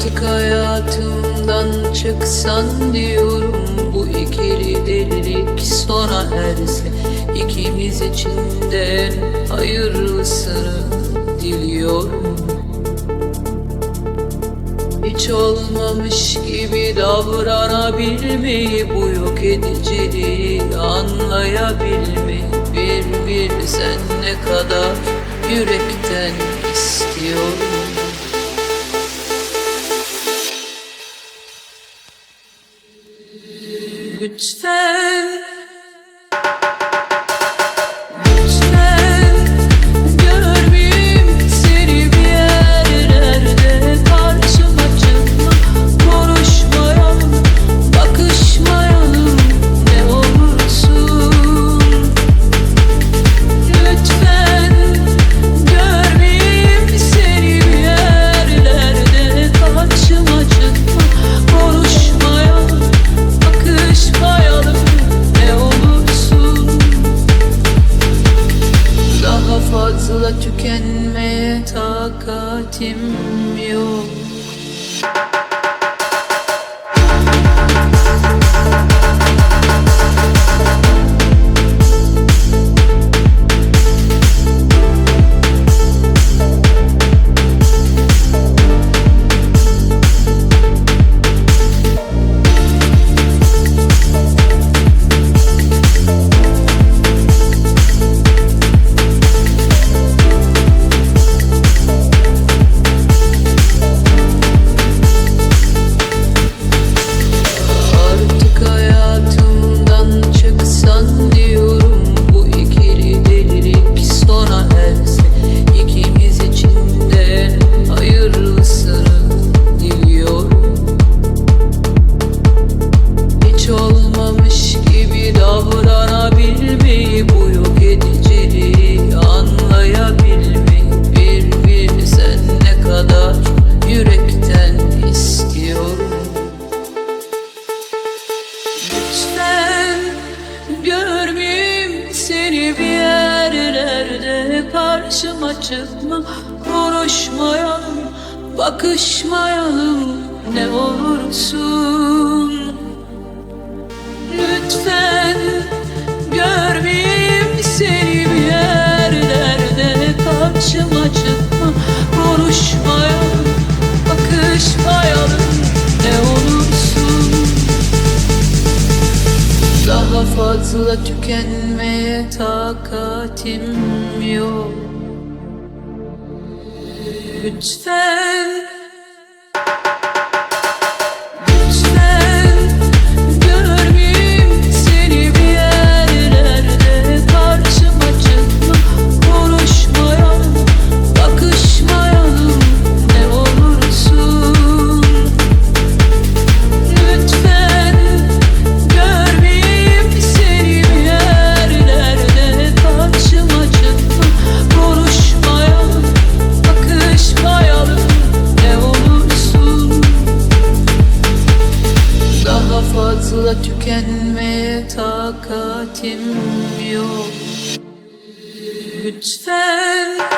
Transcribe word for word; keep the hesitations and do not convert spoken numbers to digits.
Artık hayatımdan çıksan diyorum, bu ikili delilik sona erse, ikimiz için de en hayırlısını diliyorum. Hiç olmamış gibi davranabilmeyi, bu yok ediciliği anlayabilmeyi, bir bir sen ne kadar yürekten istiyorum. Lütfen, lütfen görmeyeyim seni bir yerlerde, karşıma çıkma, konuşmayalım, bakışmayalım ne olursun. Lütfen görmeyeyim seni bir yerlerde, karşıma çıkma, konuşmayalım, bakışmayalım ne olursun. Daha fazla tükenmeye takatim yok. Karşıma çıkma, konuşmayalım, bakışmayalım ne olursun. Lütfen görmeyeyim seni bir yerlerde, karşıma çıkma, konuşmayalım, bakışmayalım ne olursun. Daha fazla tükenmeye takatim yok. Lütfen, lütfen görmeyeyim seni bir yerlerde, karşıma çıkma, konuşmayalım, bakışmayalım ne olursun. Lütfen görmeyeyim seni bir yerlerde, karşıma çıkma, konuşmayalım, bakışmayalım ne olursun. Daha fazla tükenmeye takatim yok. Lütfen.